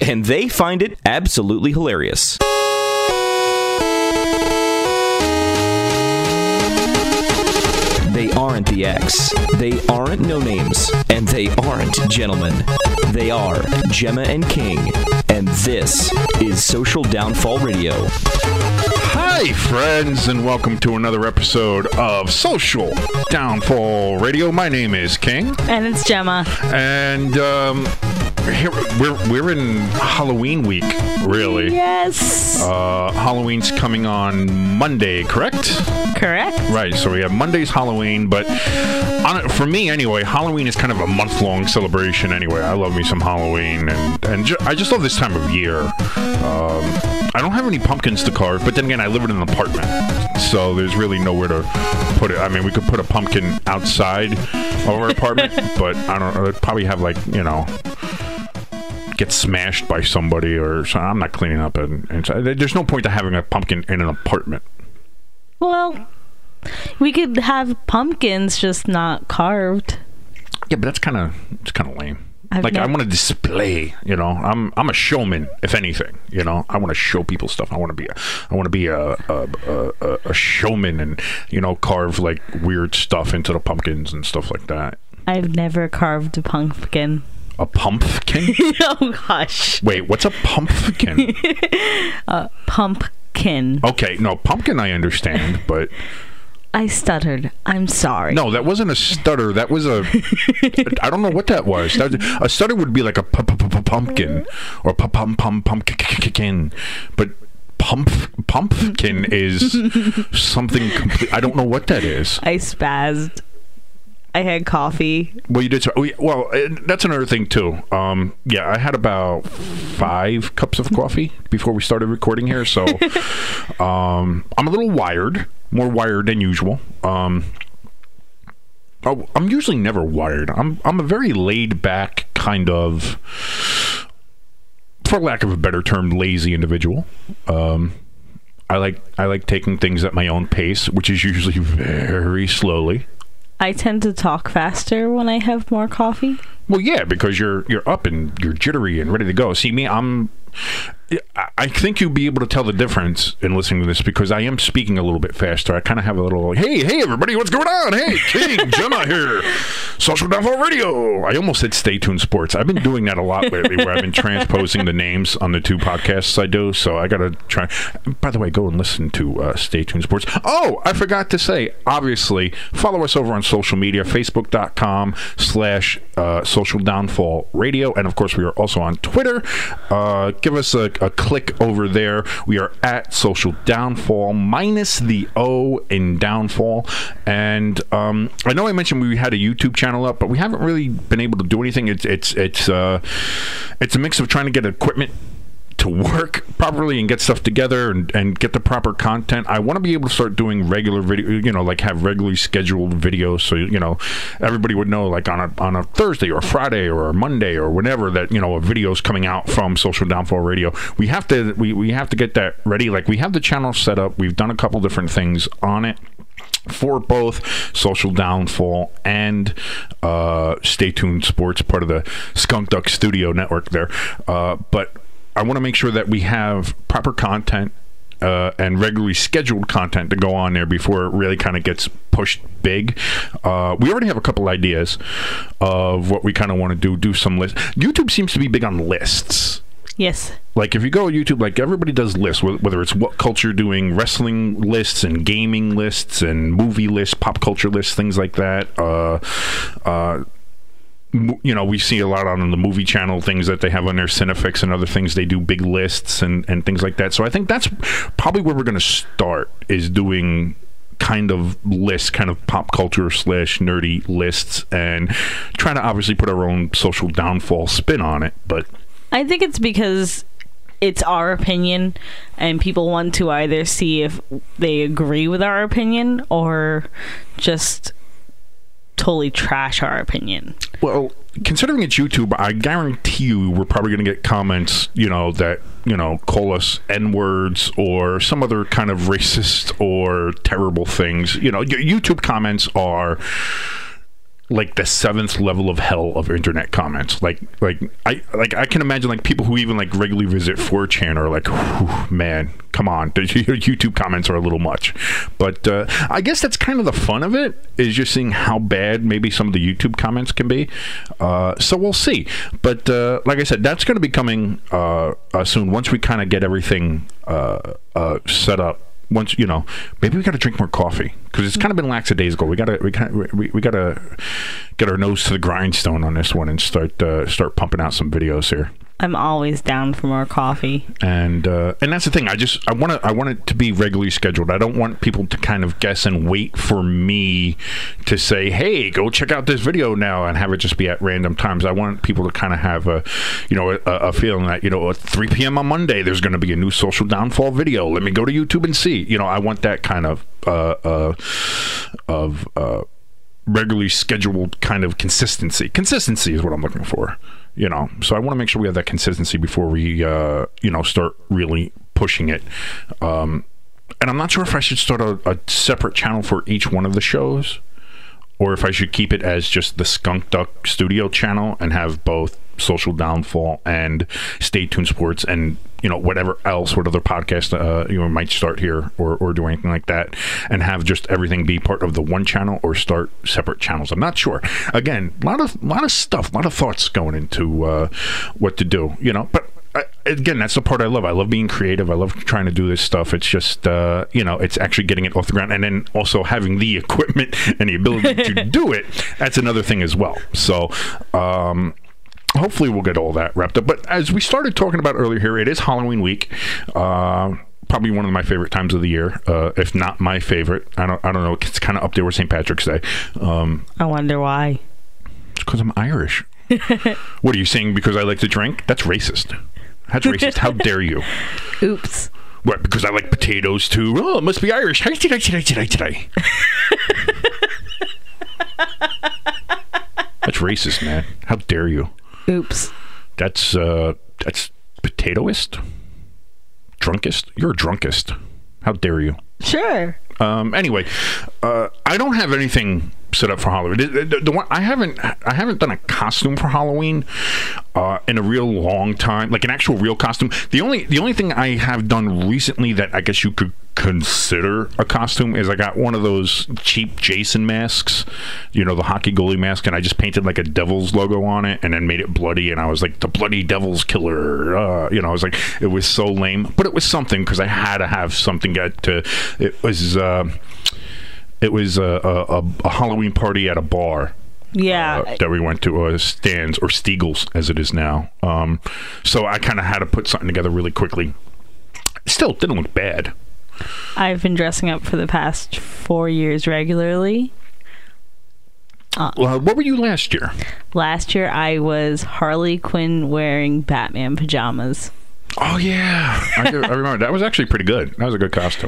and they find it absolutely hilarious. They aren't the X, they aren't No Names, and they aren't gentlemen. They are Gemma and King, and this is Social Downfall Radio. Hi, friends, and welcome to another episode of Social Downfall Radio. My name is King. And it's Gemma. And here, we're in Halloween week, really. Yes. Halloween's coming on Monday, correct? Correct. Right, so we have Monday's Halloween, but for me anyway, Halloween is kind of a month-long celebration anyway. I love me some Halloween, and I just love this time of year. I don't have any pumpkins to carve, but then again, I live in an apartment, so there's really nowhere to put it. I mean, we could put a pumpkin outside of our apartment, but I don't know, it'd probably have, like, you know, get smashed by somebody or so. I'm not cleaning up, and there's no point to having a pumpkin in an apartment. Well, we could have pumpkins, just not carved. Yeah, but that's kind of lame. I want to display, you know. I'm a showman, if anything. You know, I want to show people stuff. I want to be a showman, and, you know, carve like weird stuff into the pumpkins and stuff like that. I've never carved a pumpkin. A pumpkin? Oh gosh. Wait, what's a pumpkin? A pumpkin. Okay, no, pumpkin I understand, but I stuttered. I'm sorry. No, that wasn't a stutter. That was a I don't know what that was. A stutter would be like a pumpkin or pumpkin, but pumpkin is something complete. I don't know what that is. I spazzed. I had coffee. Well, you did. Well, that's another thing too. Yeah, I had about 5 cups of coffee before we started recording here, so I'm a little wired, more wired than usual. I'm usually never wired. I'm a very laid back kind of, for lack of a better term, lazy individual. I like taking things at my own pace, which is usually very slowly. I tend to talk faster when I have more coffee. Well, yeah, because you're up and you're jittery and ready to go. See, me, I think you'll be able to tell the difference in listening to this because I am speaking a little bit faster. I kind of have a little, hey, everybody, what's going on? Hey, King, Gemma here. Social Downfall Radio. I almost said Stay Tuned Sports. I've been doing that a lot lately where I've been transposing the names on the 2 podcasts I do, so I got to try. By the way, go and listen to Stay Tuned Sports. Oh, I forgot to say, obviously, follow us over on social media, facebook.com/Social Downfall Radio, and of course, we are also on Twitter. Give us a click over there. We are at Social Downfall minus the O in Downfall. And I know I mentioned we had a YouTube channel up, but we haven't really been able to do anything. It's a mix of trying to get equipment to work properly and get stuff together and get the proper content. I want to be able to start doing regular video, you know, like have regularly scheduled videos, so, you know, everybody would know, like on a Thursday or Friday or a Monday or whenever that, you know, a video's coming out from Social Downfall Radio. We have to get that ready. Like, we have the channel set up. We've done a couple different things on it for both Social Downfall and Stay Tuned Sports, part of the Skunk Duck Studio network there. But I want to make sure that we have proper content and regularly scheduled content to go on there before it really kind of gets pushed big. We already have a couple ideas of what we kind of want to do some lists. YouTube seems to be big on lists. Yes. Like, if you go on YouTube, like, everybody does lists, whether it's What Culture doing wrestling lists and gaming lists and movie lists, pop culture lists, things like that. You know, we see a lot on the movie channel, things that they have on their Cinefix and other things. They do big lists and things like that. So I think that's probably where we're going to start, is doing kind of lists, kind of pop culture / nerdy lists, and trying to obviously put our own Social Downfall spin on it. But I think it's because it's our opinion and people want to either see if they agree with our opinion or just totally trash our opinion. Well, considering it's YouTube, I guarantee you we're probably going to get comments, you know, that, you know, call us N-words or some other kind of racist or terrible things. You know, YouTube comments are like the 7th level of hell of internet comments. Like I can imagine like people who even like regularly visit 4chan are like, man, come on, the YouTube comments are a little much. But I guess that's kind of the fun of it, is just seeing how bad maybe some of the YouTube comments can be. So we'll see. But like I said, that's going to be coming soon, once we kind of get everything set up. Once, you know, maybe we got to drink more coffee, because it's kind of been lackadaisical. We gotta get our nose to the grindstone on this one and start pumping out some videos here. I'm always down for more coffee. And that's the thing. I want it to be regularly scheduled. I don't want people to kind of guess and wait for me to say, hey, go check out this video now, and have it just be at random times. I want people to kind of have a feeling that, you know, at 3 p.m. on Monday, there's going to be a new Social Downfall video. Let me go to YouTube and see. You know, I want that kind of regularly scheduled kind of consistency. Consistency is what I'm looking for. You know, so I want to make sure we have that consistency before we, start really pushing it. And I'm not sure if I should start a separate channel for each one of the shows, or if I should keep it as just the Skunk Duck Studio channel and have both Social Downfall and Stay Tuned Sports and, you know, what other podcast might start here, or do anything like that, and have just everything be part of the one channel, or start separate channels. I'm not sure. Again, a lot of stuff, a lot of thoughts going into what to do, you know. But again, that's the part I love. I love being creative. I love trying to do this stuff. It's just, it's actually getting it off the ground, and then also having the equipment and the ability to do it. That's another thing as well. So, hopefully we'll get all that wrapped up. But as we started talking about earlier here, it is Halloween week. Probably one of my favorite times of the year, if not my favorite. I don't know. It's kind of up there with St. Patrick's Day. I wonder why. It's because I'm Irish. What are you saying? Because I like to drink? That's racist. That's racist. How dare you? Oops. What? Because I like potatoes too? Oh, it must be Irish. That's racist, man. How dare you? Oops. That's potatoist? Drunkest? You're a drunkest. How dare you? Sure. Anyway, I don't have anything set up for Halloween. The one I haven't done a costume for Halloween in a real long time, like an actual real costume. The only thing I have done recently that I guess you could consider a costume is I got one of those cheap Jason masks, you know, the hockey goalie mask, and I just painted like a devil's logo on it and then made it bloody, and I was like, the bloody devil's killer. I was like, it was so lame, but it was something, because I had to have something. It was a Halloween party at a bar. Yeah. That we went to, Stan's, or Stiegel's as it is now. So I kind of had to put something together really quickly. Still didn't look bad. I've been dressing up for the past 4 years regularly. What were you last year? Last year I was Harley Quinn wearing Batman pajamas. Oh yeah, I remember. That was actually pretty good. That was a good costume.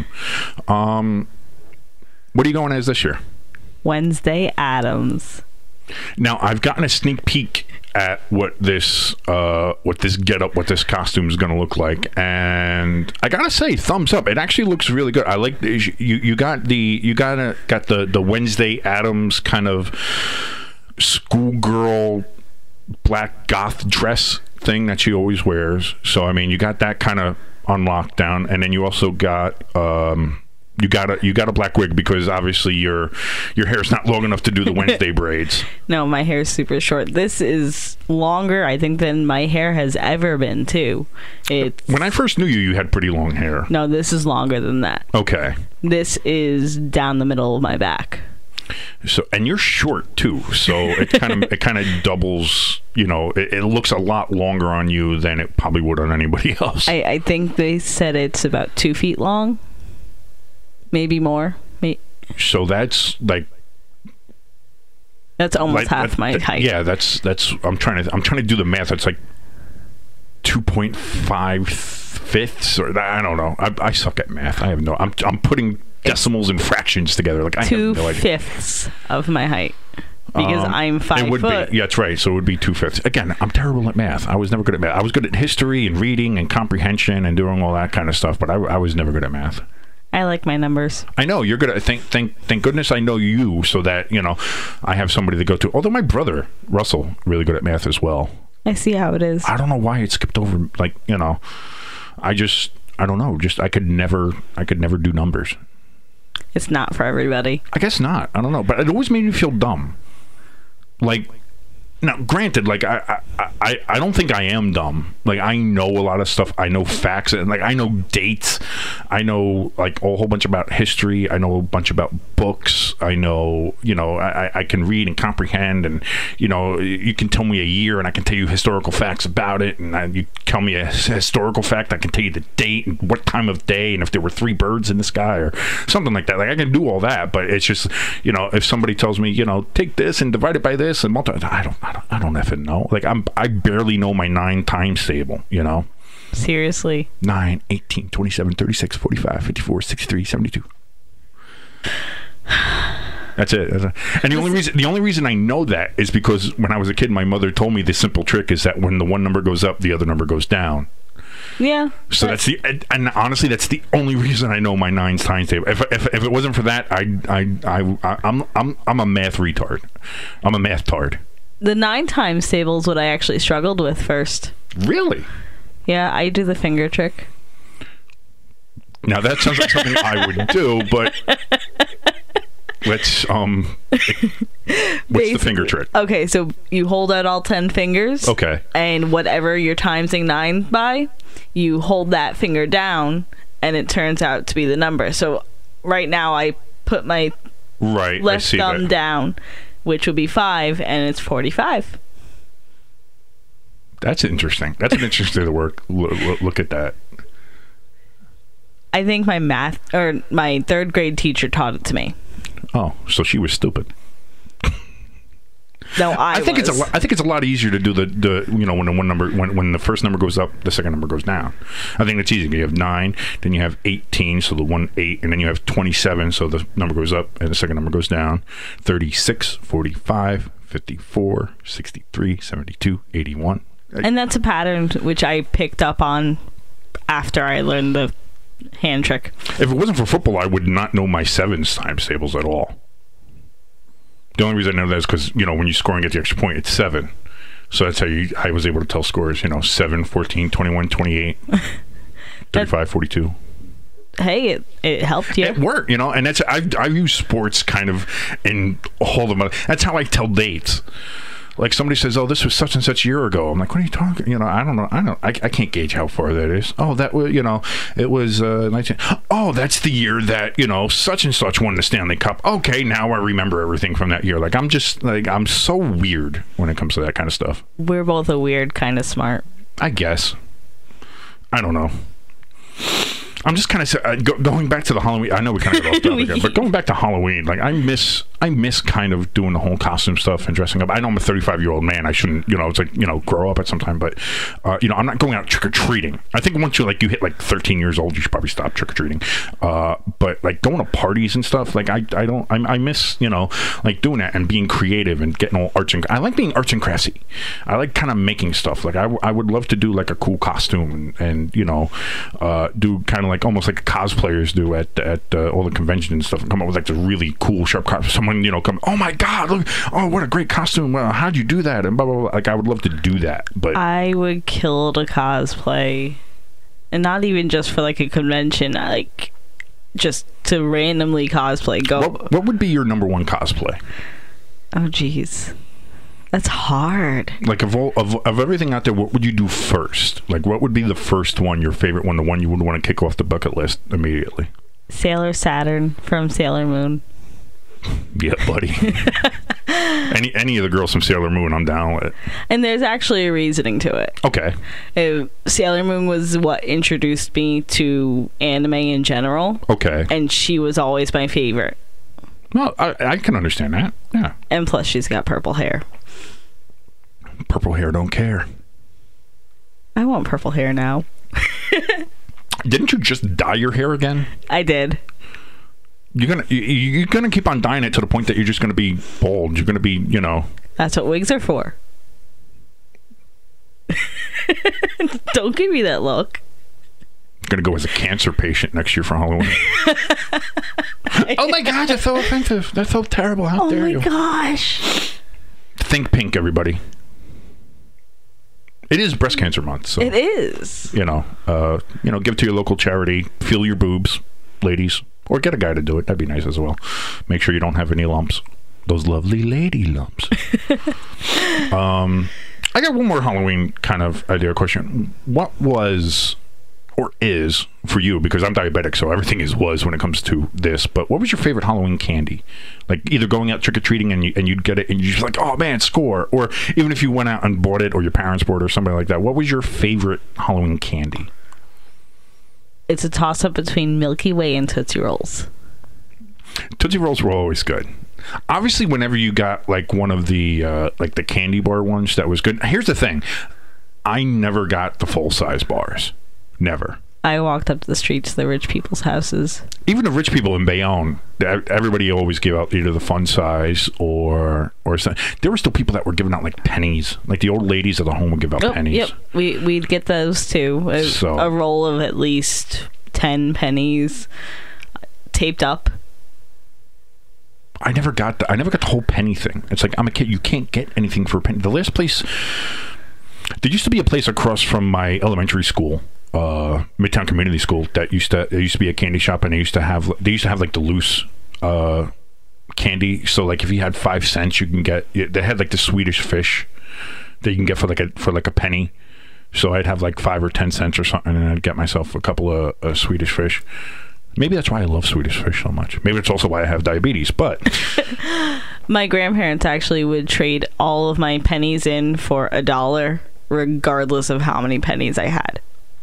What are you going as this year? Wednesday Addams. Now, I've gotten a sneak peek at what this getup, what this costume is going to look like, and I gotta say, thumbs up. It actually looks really good. I like you got the Wednesday Addams kind of schoolgirl black goth dress thing that she always wears. So I mean, you got that kind of on lockdown, and then you also got you got a black wig, because obviously your hair's not long enough to do the Wednesday braids. No, my hair's super short. This is longer, I think, than my hair has ever been too. When I first knew you had pretty long hair. No, this is longer than that. Okay. This is down the middle of my back. So, and you're short too, so it kind of doubles. You know, it looks a lot longer on you than it probably would on anybody else. I think they said it's about 2 feet long. Maybe more. So that's like, that's almost half my height. Yeah, that's. I'm trying to do the math. It's like 2.5 fifths, or I don't know. I suck at math. I have no. I'm putting decimals and fractions together. Like I have no idea. 2/5 of my height. Because I'm 5 foot. Yeah, that's right. So it would be 2/5. Again, I'm terrible at math. I was never good at math. I was good at history and reading and comprehension and doing all that kind of stuff, but I was never good at math. I like my numbers. I know you're good at thank goodness I know you, so that I have somebody to go to. Although my brother Russell really good at math as well. I see how it is. I don't know why it skipped over. I don't know. Just I could never do numbers. It's not for everybody. I guess not. I don't know, but it always made me feel dumb. Like, now, granted, like I don't think I am dumb. Like, I know a lot of stuff. I know facts, and like I know dates. I know like a whole bunch about history. I know a bunch about books. I know, I can read and comprehend, and you can tell me a year, and I can tell you historical facts about it. And you tell me a historical fact, I can tell you the date and what time of day, and if there were 3 birds in the sky or something like that. Like, I can do all that, but it's just if somebody tells me take this and divide it by this and multiply, I don't effing know. Like, I barely know my 9 times table, Seriously. 9, 18, 27, 36, 45, 54, 63, 72. That's it. And the only reason I know that is because when I was a kid, my mother told me the simple trick is that when the one number goes up, the other number goes down. Yeah. So and honestly, that's the only reason I know my 9 times table. If it wasn't for that, I'm a math retard. I'm a math tard. The 9 times table is what I actually struggled with first. Really? Yeah, I do the finger trick. Now that sounds like something I would do, but let's what's the finger trick? Okay, so you hold out all 10 fingers. Okay. And whatever you're timesing 9 by, you hold that finger down, and it turns out to be the number. So right now I put my left thumb down, which would be 5, and it's 45. That's interesting. That's an interesting look at that. I think my my 3rd grade teacher taught it to me. Oh, so she was stupid. No, I think was. I think it's a lot easier to do the when the one number when the first number goes up, the second number goes down. I think it's easy. You have 9, then you have 18, so the 1 8, and then you have 27, so the number goes up and the second number goes down. 36, 45, 54, 63, 72, 81. And that's a pattern which I picked up on after I learned the hand trick. If it wasn't for football, I would not know my 7s times tables at all. The only reason I know that is because, when you score and get the extra point, it's 7. So that's how I was able to tell scores, 7, 14, 21, 28, 35, 42. Hey, it helped you. It worked, and that's, I use sports kind of in all the, that's how I tell dates. Like, somebody says, oh, this was such and such year ago. I'm like, what are you talking? I don't know. I can't gauge how far that is. Oh, that was, it was 19. Oh, that's the year that, such and such won the Stanley Cup. Okay, now I remember everything from that year. Like, I'm so weird when it comes to that kind of stuff. We're both a weird kind of smart. I guess. I don't know. I'm just kind of going back to the Halloween. I know we kind of got off topic again, but going back to Halloween, like I miss kind of doing the whole costume stuff and dressing up. I know I'm a 35-year-old man. I shouldn't, it's like, grow up at some time, but I'm not going out trick or treating. I think once you hit like 13 years old, you should probably stop trick or treating. But like going to parties and stuff, like I miss like doing that and being creative and getting all arts and I like being arts and craftsy. I like kind of making stuff. Like I would love to do like a cool costume and do kind of like almost like cosplayers do at all the conventions and stuff, and come up with like the really cool sharp costume. Someone come, oh my god, look, oh what a great costume, well, how'd you do that, and blah blah blah. Like I would love to do that, but I would kill to cosplay, and not even just for like a convention, like just to randomly cosplay. What would be your number 1 cosplay? Oh geez, that's hard. Like of everything out there, what would you do first? Like what would be the first one, your favorite one, the one you would want to kick off the bucket list immediately? Sailor Saturn from Sailor Moon. Yeah, buddy. any of the girls from Sailor Moon, I'm down with it. And there's actually a reasoning to it. Okay. Sailor Moon was what introduced me to anime in general. Okay. And she was always my favorite. Well, I can understand that. Yeah. And plus, she's got purple hair. Purple hair don't care. I want purple hair now. Didn't you just dye your hair again? I did. You're gonna keep on dyeing it to the point that you're just gonna be bald. You're gonna be, That's what wigs are for. Don't give me that look. Going to go as a cancer patient next year for Halloween. Oh my God, that's so offensive. That's so terrible. How dare you? Oh my gosh. Think pink, everybody. It is breast cancer month, so it is. Give it to your local charity. Feel your boobs, ladies, or get a guy to do it. That'd be nice as well. Make sure you don't have any lumps. Those lovely lady lumps. I got one more Halloween kind of idea question. What was or is for you, because I'm diabetic, so everything was when it comes to this, but what was your favorite Halloween candy? Like either going out trick-or-treating and you'd get it and you're just like, oh man, score, or even if you went out and bought it or your parents bought it or something like that, what was your favorite Halloween candy? It's a toss-up between Milky Way and Tootsie Rolls. Tootsie Rolls were always good. Obviously, whenever you got like one of the like the candy bar ones, that was good. Here's the thing. I never got the full-size bars. Never. I walked up the streets to the rich people's houses. Even the rich people in Bayonne, everybody always gave out either the fun size or something. There were still people that were giving out like pennies. Like the old ladies of the home would give out pennies. Yep, we'd get those too. A roll of at least 10 pennies taped up. I never got the whole penny thing. It's like, I'm a kid. You can't get anything for a penny. The last place, there used to be a place across from my elementary school, Midtown Community School, that used to be a candy shop, and they used to have like the loose candy. So like if you had 5 cents, you can get. They had like the Swedish fish that you can get for like a penny. So I'd have like 5 or 10 cents or something, and I'd get myself a couple of Swedish fish. Maybe that's why I love Swedish fish so much. Maybe it's also why I have diabetes, but... My grandparents actually would trade all of my pennies in for $1, regardless of how many pennies I had.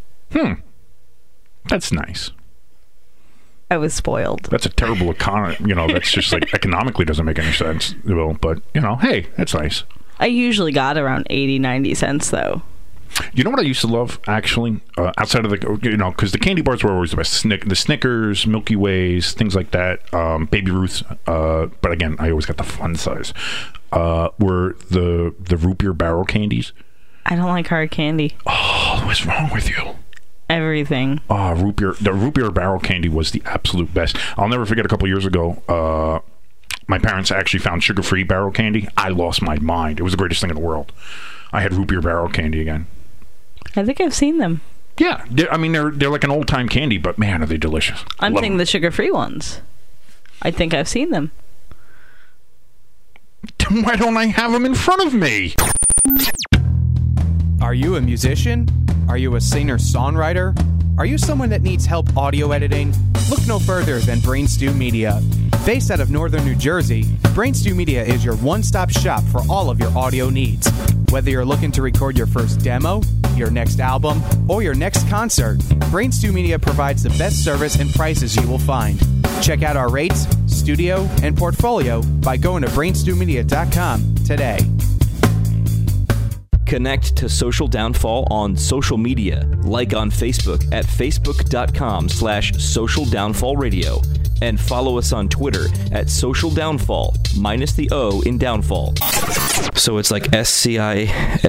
That's nice. I was spoiled. That's a terrible economy. That's just like economically doesn't make any sense. Well, but, hey, that's nice. I usually got around 80, 90 cents, though. You know what I used to love, actually? Outside of because the candy bars were always the best. The Snickers, Milky Ways, things like that. Baby Ruths. But again, I always got the fun size. Were the root beer barrel candies. I don't like hard candy. Oh, what's wrong with you? Everything. Oh, the root beer barrel candy was the absolute best. I'll never forget a couple of years ago, my parents actually found sugar-free barrel candy. I lost my mind. It was the greatest thing in the world. I had root beer barrel candy again. I think I've seen them. Yeah, they're like an old-time candy, but man, are they delicious. I'm saying the sugar-free ones. I think I've seen them. Why don't I have them in front of me? Are you a musician? Are you a singer-songwriter? Are you someone that needs help audio editing? Look no further than Brainstew Media. Based out of northern New Jersey, Brainstew Media is your one-stop shop for all of your audio needs. Whether you're looking to record your first demo, your next album, or your next concert, Brainstew Media provides the best service and prices you will find. Check out our rates, studio, and portfolio by going to brainstewmedia.com today. Connect to Social Downfall on social media, like on Facebook at facebook.com/Social Downfall Radio, and follow us on Twitter at Social Downfall, minus the O in Downfall. So it's like SCIAL.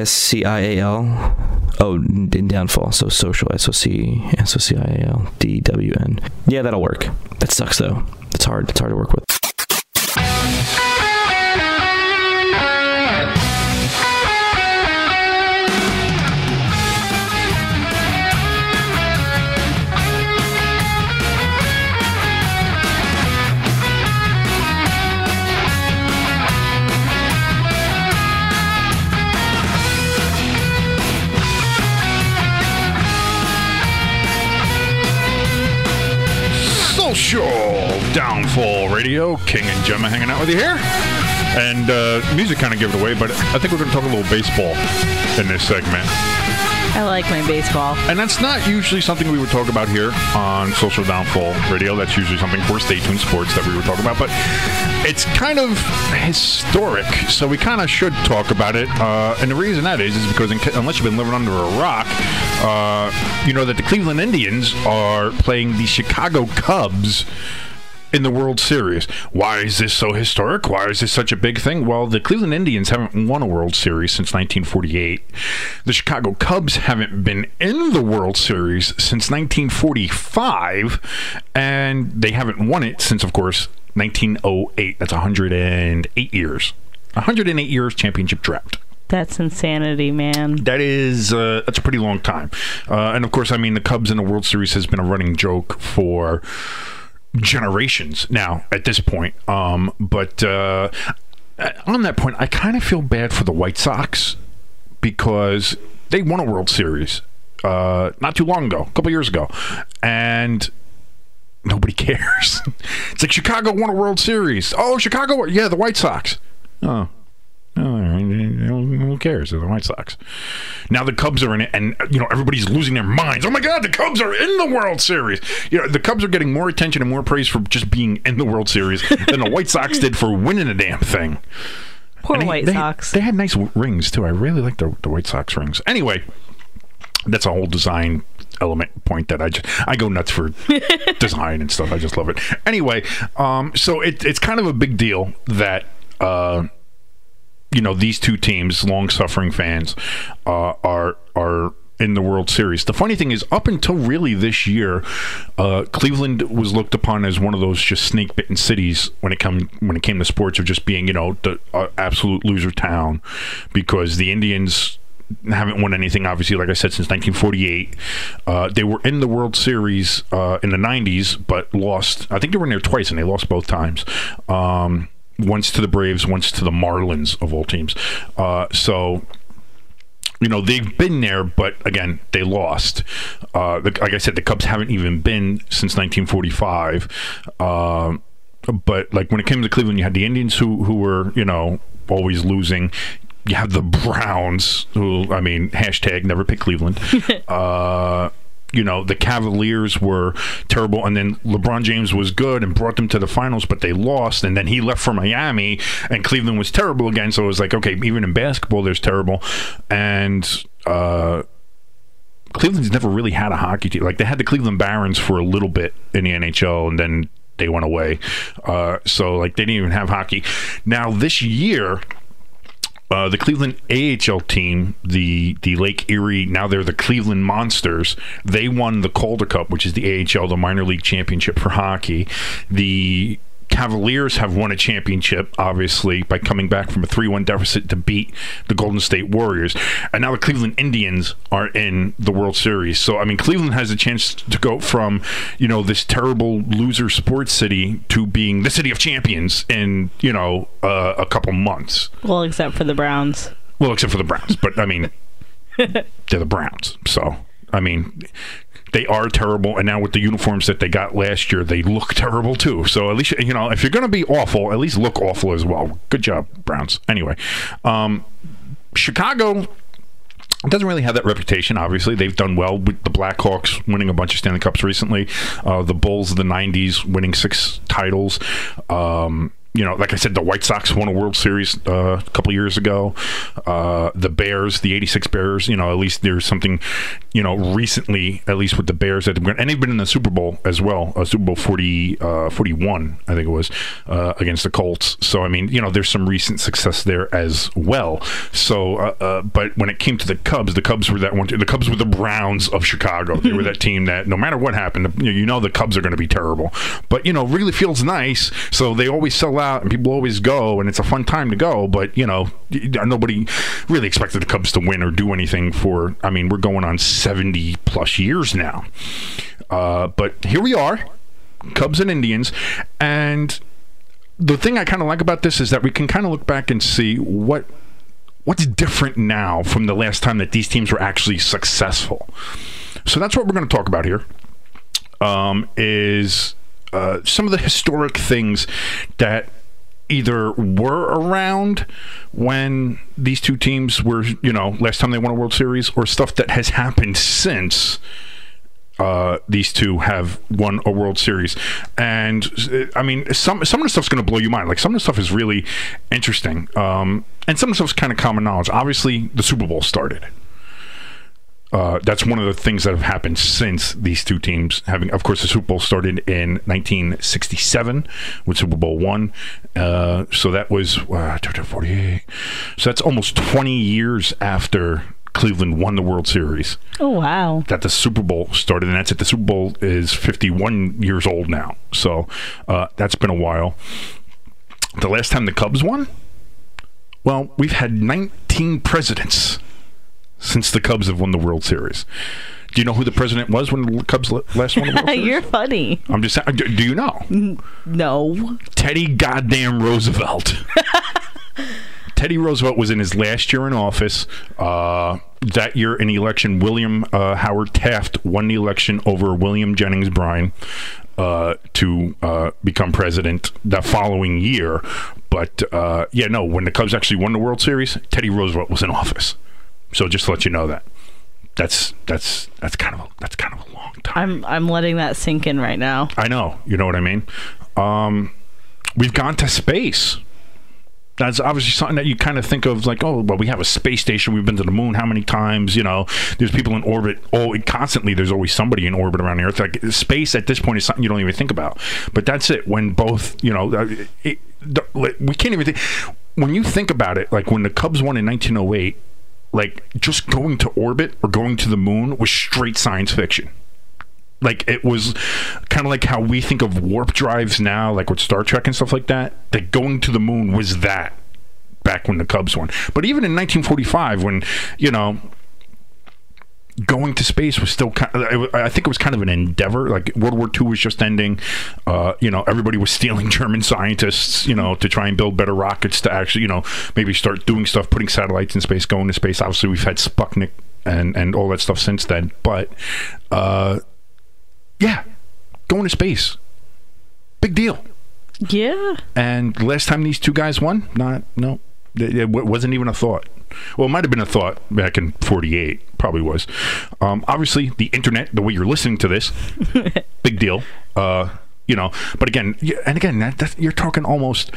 Oh, in Downfall. So social, SOCIAL, DWN. Yeah, that'll work. That sucks though. It's hard to work with. Social Downfall Radio. King and Gemma hanging out with you here. And music kind of give it away, but I think we're going to talk a little baseball in this segment. I like my baseball. And that's not usually something we would talk about here on Social Downfall Radio. That's usually something for Stay Tuned Sports that we would talk about. But it's kind of historic, so we kind of should talk about it. And the reason that is because unless you've been living under a rock, you know that the Cleveland Indians are playing the Chicago Cubs in the World Series. Why is this so historic? Why is this such a big thing? Well, the Cleveland Indians haven't won a World Series since 1948. The Chicago Cubs haven't been in the World Series since 1945, and they haven't won it since, of course, 1908. That's 108 years. 108 years championship drought. That's insanity, man. That is, that's a pretty long time. And of course, I mean, the Cubs in the World Series has been a running joke for generations now at this point. But on that point, I kind of feel bad for the White Sox because they won a World Series not too long ago, a couple years ago. And nobody cares. It's like Chicago won a World Series. Oh, Chicago, yeah, the White Sox. Oh. Who cares? They're the White Sox. Now the Cubs are in it, and everybody's losing their minds. Oh my God, the Cubs are in the World Series. The Cubs are getting more attention and more praise for just being in the World Series than the White Sox did for winning a damn thing. Poor White Sox. They had nice rings too. I really like the White Sox rings. Anyway, that's a whole design element point that I go nuts for design and stuff. I just love it. Anyway, so it's kind of a big deal that these two teams, long-suffering fans, are in the World Series. The funny thing is, up until really this year, Cleveland was looked upon as one of those just snake-bitten cities when it came to sports, of just being the absolute loser town, because the Indians haven't won anything, obviously, like I said, since 1948. They were in the World Series in the 90s, but lost. I think they were in there twice, and they lost both times. Once to the Braves, once to the Marlins, of all teams. So, they've been there, but again, they lost. Like I said, the Cubs haven't even been since 1945. But like when it came to Cleveland, you had the Indians who were, always losing. You have the Browns, who, I mean, hashtag never pick Cleveland. The Cavaliers were terrible, and then LeBron James was good and brought them to the finals, but they lost, and then he left for Miami, and Cleveland was terrible again. So it was like, okay, even in basketball, there's terrible. And Cleveland's never really had a hockey team. Like, they had the Cleveland Barons for a little bit in the NHL, and then they went away. So, like, they didn't even have hockey. Now, this year, the Cleveland AHL team, the Lake Erie, now they're the Cleveland Monsters. They won the Calder Cup, which is the AHL, the minor league championship for hockey. The Cavaliers have won a championship, obviously, by coming back from a 3-1 deficit to beat the Golden State Warriors. And now the Cleveland Indians are in the World Series. So, I mean, Cleveland has a chance to go from, this terrible loser sports city to being the city of champions in, a couple months. Well, except for the Browns. Well, except for the Browns. But, I mean, they're the Browns. So, I mean, they are terrible, and now with the uniforms that they got last year, they look terrible too. So at least, if you're going to be awful, at least look awful as well. Good job, Browns. Anyway, Chicago doesn't really have that reputation, obviously. They've done well with the Blackhawks winning a bunch of Stanley Cups recently. The Bulls of the 90s winning 6 titles. Like I said, the White Sox won a World Series a couple years ago. The Bears, the 86 Bears, at least there's something, recently, at least with the Bears. And they've been in the Super Bowl as well, Super Bowl 41, I think it was, against the Colts. So, I mean, there's some recent success there as well. So, but when it came to the Cubs were that one. The Cubs were the Browns of Chicago. They were that team that no matter what happened, the Cubs are going to be terrible. But, Wrigley Field's nice, so they always sell out and people always go, and it's a fun time to go. But, nobody really expected the Cubs to win or do anything for, I mean, we're going on 70 plus years now. But here we are, Cubs and Indians. And the thing I kind of like about this is that we can kind of look back and see what's different now from the last time that these teams were actually successful. So that's what we're going to talk about here. Is some of the historic things that either were around when these two teams were, last time they won a World Series, or stuff that has happened since these two have won a World Series. And I mean, some of the stuff's going to blow your mind. Like, some of the stuff is really interesting. And some of the stuff's kind of common knowledge. Obviously, the Super Bowl started. That's one of the things that have happened since these two teams having, of course, the Super Bowl started in 1967 with Super Bowl I. So that was 48. So that's almost 20 years after Cleveland won the World Series. Oh, wow. That the Super Bowl started, and that's it. The Super Bowl is 51 years old now. So that's been a while. The last time the Cubs won? Well, we've had 19 presidents since the Cubs have won the World Series. Do you know who the president was when the Cubs last won the World Series? You're funny. I'm just saying. Do you know? No. Teddy goddamn Roosevelt. Teddy Roosevelt was in his last year in office. That year in the election, William Howard Taft won the election over William Jennings Bryan to become president the following year. But when the Cubs actually won the World Series, Teddy Roosevelt was in office. So just to let you know that. That's kind of a long time. I'm letting that sink in right now. I know. You know what I mean? We've gone to space. That's obviously something that you kind of think of like, oh, well, we have a space station. We've been to the moon how many times? You know, there's people in orbit. Constantly, there's always somebody in orbit around the Earth. Like space at this point is something you don't even think about. But that's it. When both, we can't even think. When you think about it, like when the Cubs won in 1908, like just going to orbit or going to the moon was straight science fiction. Like it was kind of like how we think of warp drives now, like with Star Trek and stuff like that. That going to the moon was that back when the Cubs won. But even in 1945, when going to space was still I think it was kind of an endeavor. Like World War II was just ending. Everybody was stealing German scientists, to try and build better rockets to actually, maybe start doing stuff, putting satellites in space, going to space. Obviously, we've had Sputnik and all that stuff since then. But going to space, big deal. Yeah. And last time these two guys won, it wasn't even a thought. Well, it might have been a thought back in 48, probably was. Obviously, the internet, the way you're listening to this, big deal. But again, you're talking almost,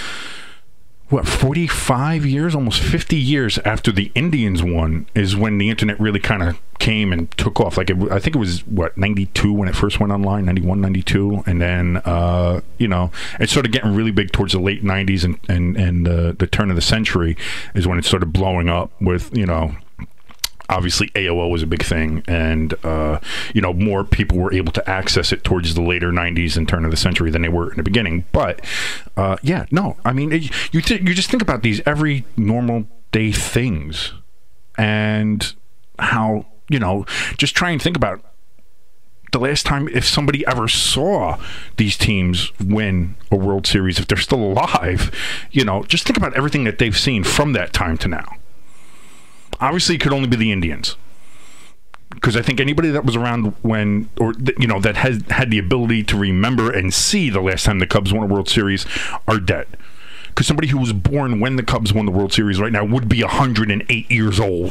45 years, almost 50 years after the Indians won is when the internet really kind of came and took off. Like, I think it was, 92 when it first went online, 91, 92. And then, it started getting really big towards the late 90s and the turn of the century is when it started blowing up with, obviously AOL was a big thing, and more people were able to access it towards the later 90s and turn of the century than they were in the beginning. But I mean, you just think about these every normal day things, and how just try and think about the last time if somebody ever saw these teams win a World Series, if they're still alive. Just think about everything that they've seen from that time to now. Obviously, it could only be the Indians, because I think anybody that was around when, that has had the ability to remember and see the last time the Cubs won a World Series are dead. Because somebody who was born when the Cubs won the World Series right now would be 108 years old.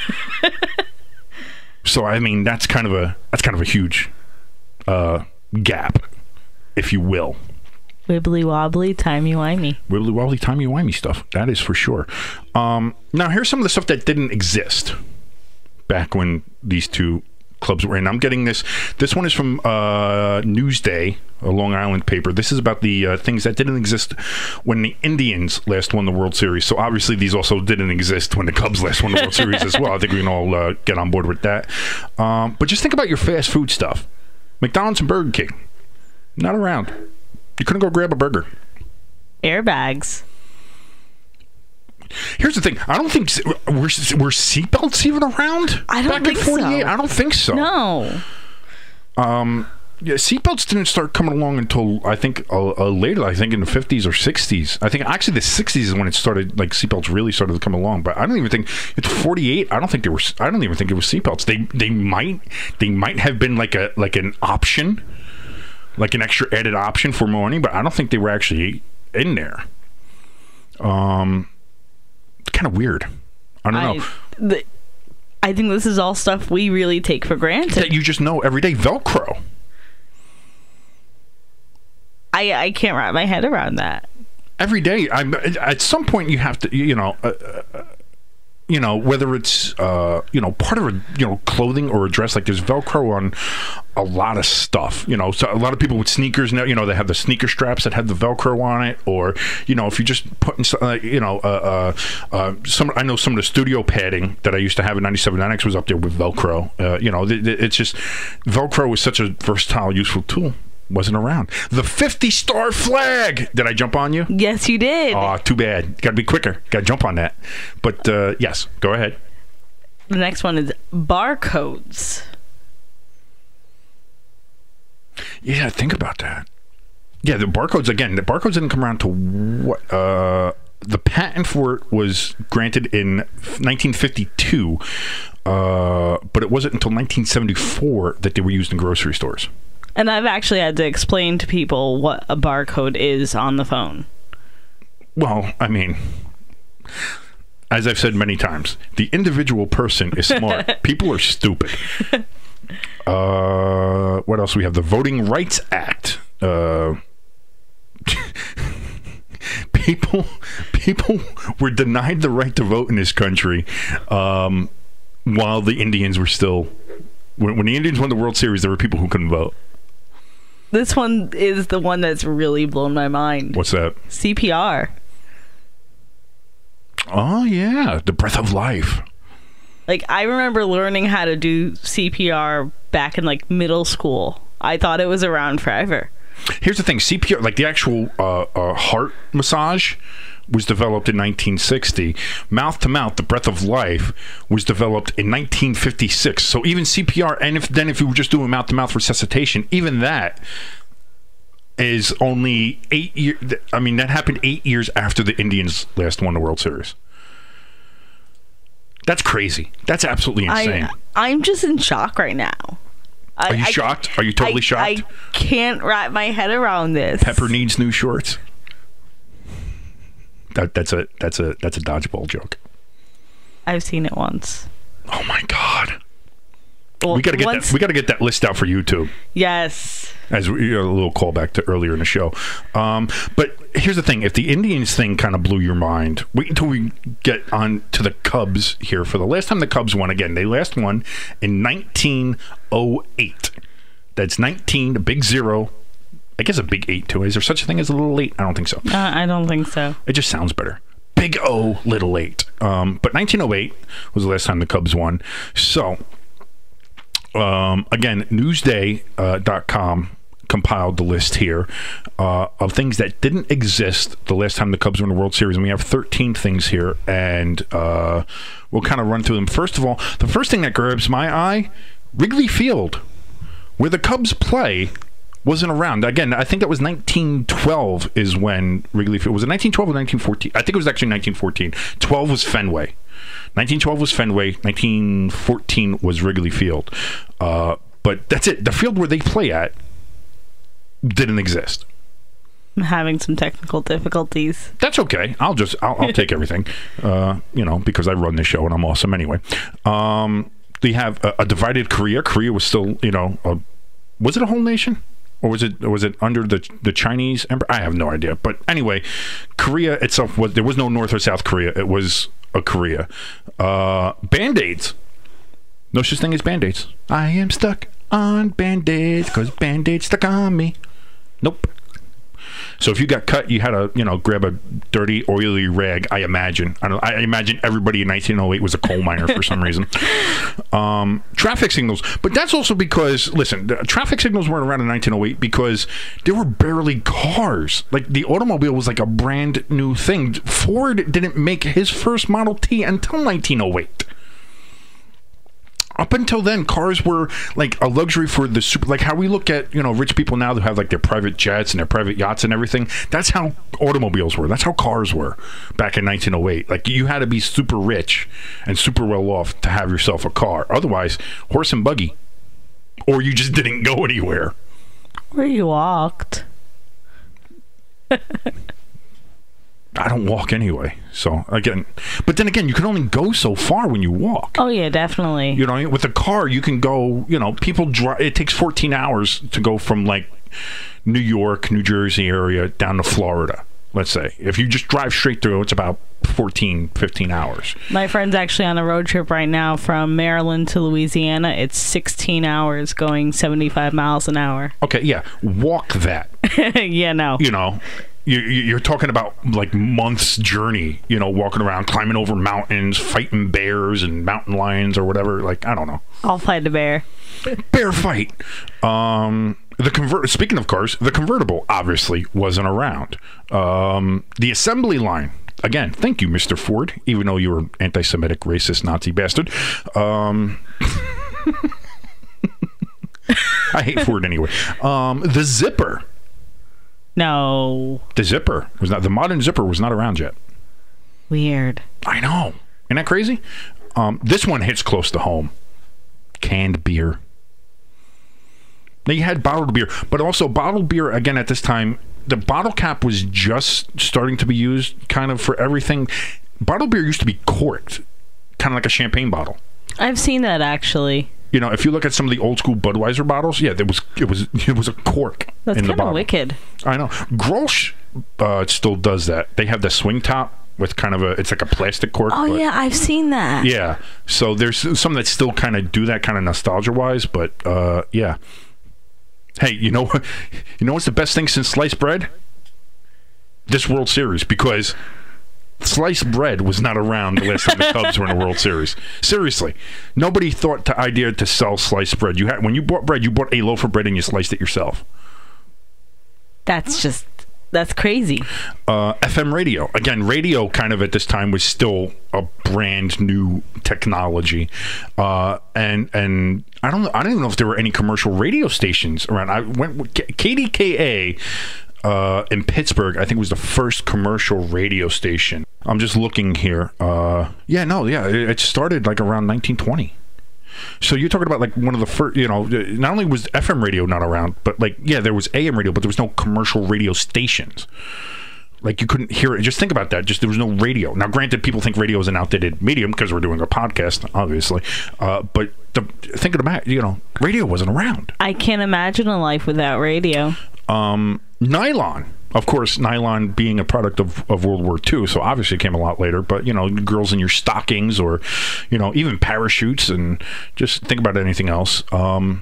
So I mean, that's kind of a huge gap, if you will. Wibbly wobbly, timey-wimey. Wibbly wobbly, timey-wimey stuff. That is for sure. Now, here's some of the stuff that didn't exist back when these two clubs were in. I'm getting this. This one is from Newsday, a Long Island paper. This is about the things that didn't exist when the Indians last won the World Series. So obviously, these also didn't exist when the Cubs last won the World Series as well. I think we can all get on board with that. But just think about your fast food stuff. McDonald's and Burger King. Not around. You couldn't go grab a burger. Airbags. Here's the thing. I don't think were seatbelts even around back in 48? So. I don't think so. No. Seatbelts didn't start coming along until I think later. I think in the 50s or 60s. I think actually the 60s is when it started. Like seatbelts really started to come along. But I don't even think it's 48. I don't even think it was seatbelts. They might have been like an option. Like an extra added option for money, but I don't think they were actually in there. It's kind of weird. I don't know. I think this is all stuff we really take for granted. That you just know every day. Velcro. I can't wrap my head around that. Every day. At some point you have to, whether it's part of a clothing or a dress, like there's Velcro on a lot of stuff. So a lot of people with sneakers now, they have the sneaker straps that have the Velcro on it, or if you're just putting I know some of the studio padding that I used to have in 97.9X was up there with Velcro. It's just Velcro is such a versatile, useful tool. Wasn't around. The 50-star flag. Did I jump on you? Yes, you did. Oh, too bad. Got to be quicker. Got to jump on that. But yes, go ahead. The next one is barcodes. Yeah, think about that. Yeah, the barcodes, again, the barcodes didn't come around to what? The patent for it was granted in 1952, but it wasn't until 1974 that they were used in grocery stores. And I've actually had to explain to people what a barcode is on the phone. Well, I mean, as I've said many times, the individual person is smart. People are stupid. What else? We have the Voting Rights Act. People were denied the right to vote in this country while the Indians were still... When the Indians won the World Series, there were people who couldn't vote. This one is the one that's really blown my mind. What's that? CPR. Oh, yeah. The breath of life. Like, I remember learning how to do CPR back in, middle school. I thought it was around forever. Here's the thing. CPR, like the actual heart massage, was developed in 1960. Mouth to mouth, the breath of life, was developed in 1956. So even CPR, and if you were just doing mouth to mouth resuscitation, even that is only 8 years. I mean, that happened 8 years after the Indians last won the World Series. That's crazy. That's absolutely insane. I'm just in shock right now. Are you shocked? Are you totally shocked? I can't wrap my head around this. Pepper needs new shorts. That's a dodgeball joke. I've seen it once. Oh my God! Well, we gotta get that list out for YouTube. Yes. As a little callback to earlier in the show. But here's the thing: if the Indians thing kind of blew your mind, wait until we get on to the Cubs here. For the last time the Cubs won, again, they last won in 1908. That's 19, a big 0. I guess a big 8 too. Is there such a thing as a little 8? I don't think so. I don't think so. It just sounds better. Big O, little 8. But 1908 was the last time the Cubs won. So, again, Newsday.com compiled the list here of things that didn't exist the last time the Cubs won the World Series. And we have 13 things here, and we'll kind of run through them. First of all, the first thing that grabs my eye, Wrigley Field, where the Cubs play, wasn't around. Again, I think that was 1912 is when Wrigley Field... Was it 1912 or 1914? I think it was actually 1914. 12 was Fenway. 1912 was Fenway. 1914 was Wrigley Field. But that's it. The field where they play at didn't exist. I'm having some technical difficulties. That's okay. I'll take everything, because I run this show and I'm awesome anyway. They have a divided Korea. Korea was still, was it a whole nation? Or was it under the Chinese Empire? I have no idea. But anyway, Korea itself there was no North or South Korea. It was a Korea. Band-Aids. No such thing as Band-Aids. I am stuck on Band-Aids because Band-Aids stuck on me. Nope. So if you got cut, you had to, grab a dirty, oily rag, I imagine. I imagine everybody in 1908 was a coal miner for some reason. Traffic signals. But that's also because, listen, the traffic signals weren't around in 1908 because there were barely cars. Like, the automobile was like a brand new thing. Ford didn't make his first Model T until 1908. Up until then, cars were like a luxury for the super, like how we look at, rich people now who have like their private jets and their private yachts and everything. That's how automobiles were. That's how cars were back in 1908. Like, you had to be super rich and super well off to have yourself a car. Otherwise, horse and buggy. Or you just didn't go anywhere. Or you walked. I don't walk anyway. So, again, but then again, you can only go so far when you walk. Oh, yeah, definitely. With a car, you can go, people drive. It takes 14 hours to go from, like, New York, New Jersey area down to Florida. let's say. If you just drive straight through, it's about 14, 15 hours. My friend's actually on a road trip right now from Maryland to Louisiana. It's 16 hours going 75 miles an hour. Okay, yeah. Walk that. Yeah, no. You know, you're talking about like months journey, you know, walking around, climbing over mountains, fighting bears and mountain lions or whatever. Like, I don't know. I'll fight the bear. Bear fight. Speaking of cars, the convertible obviously wasn't around. The assembly line. Again, thank you, Mr. Ford, even though you're an anti-Semitic, racist, Nazi bastard. I hate Ford anyway. The zipper. No. The zipper was not. The modern zipper was not around yet. Weird. I know. Isn't that crazy? This one hits close to home. Canned beer. Now you had bottled beer, but also bottled beer again at this time. The bottle cap was just starting to be used kind of for everything. Bottled beer used to be corked, kind of like a champagne bottle. I've seen that actually. You know, if you look at some of the old school Budweiser bottles, yeah, it was a cork. That's in the kind of bottle. wicked. I know. Grolsch still does that. They have the swing top with kind of it's like a plastic cork. Oh yeah, I've seen that. Yeah. So there's some that still kind of do that kind of nostalgia wise, but yeah. Hey, you know what's the best thing since sliced bread? This World Series, because sliced bread was not around the last time the Cubs were in the World Series. Seriously, nobody thought the idea to sell sliced bread. When you bought bread, you bought a loaf of bread and you sliced it yourself. That's crazy. FM radio. Again, radio kind of at this time was still a brand new technology. And I don't even know if there were any commercial radio stations around. I went with KDKA in Pittsburgh. I think was the first commercial radio station. I'm just looking here. It started like around 1920. So you're talking about like one of the first, you know, not only was FM radio not around, but like, yeah, there was AM radio, but there was no commercial radio stations. Like you couldn't hear it. Just think about that. Just there was no radio. Now, granted, people think radio is an outdated medium because we're doing a podcast, obviously. But think of the you know, radio wasn't around. I can't imagine a life without radio. Nylon. Of course, nylon being a product of World War II, so obviously it came a lot later. But, you know, girls in your stockings or, you know, even parachutes and just think about anything else. The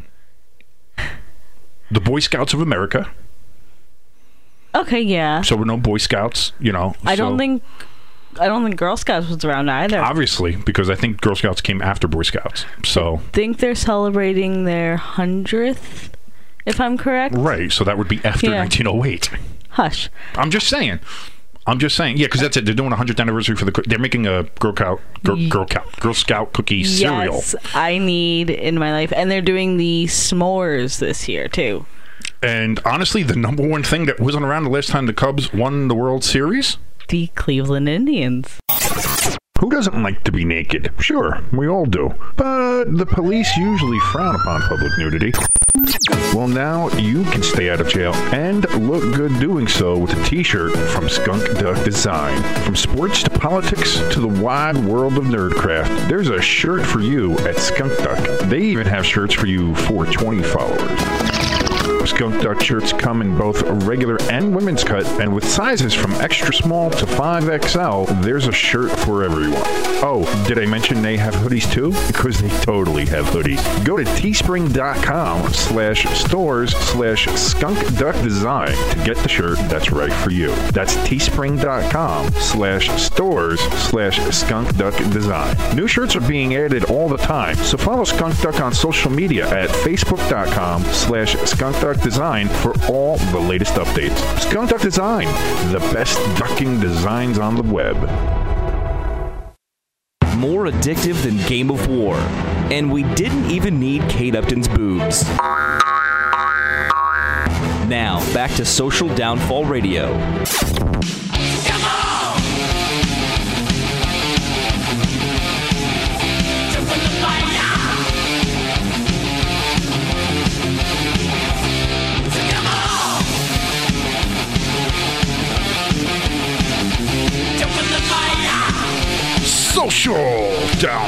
Boy Scouts of America. Okay, yeah. So we're no Boy Scouts, you know. I don't think Girl Scouts was around either. Obviously, because I think Girl Scouts came after Boy Scouts. So I think they're celebrating their 100th, if I'm correct. Right, so that would be after 1908. Hush. I'm just saying. Yeah, because that's it. They're doing a 100th anniversary for they're making a Girl Scout cookie cereal. Yes, I need in my life. And they're doing the s'mores this year, too. And honestly, the number one thing that wasn't around the last time the Cubs won the World Series? The Cleveland Indians. Who doesn't like to be naked? Sure, we all do. But the police usually frown upon public nudity. Well, now you can stay out of jail and look good doing so with a t-shirt from Skunk Duck Design. From sports to politics to the wide world of nerdcraft, there's a shirt for you at Skunk Duck. They even have shirts for you 420 followers. Skunk Duck shirts come in both a regular and women's cut, and with sizes from extra small to 5XL, there's a shirt for everyone. Oh, did I mention they have hoodies too? Because they totally have hoodies. Go to teespring.com/stores/skunkduckdesign to get the shirt that's right for you. That's teespring.com/stores/skunkduckdesign. New shirts are being added all the time, so follow Skunk Duck on social media at facebook.com/skunkduckdesign for all the latest updates. Skunk Duck Design, the best ducking designs on the web. More addictive than Game of War. And we didn't even need Kate Upton's boobs. Now, back to Social Downfall Radio. Come on! Jump in the fire! Come on! Jump in the fire! Social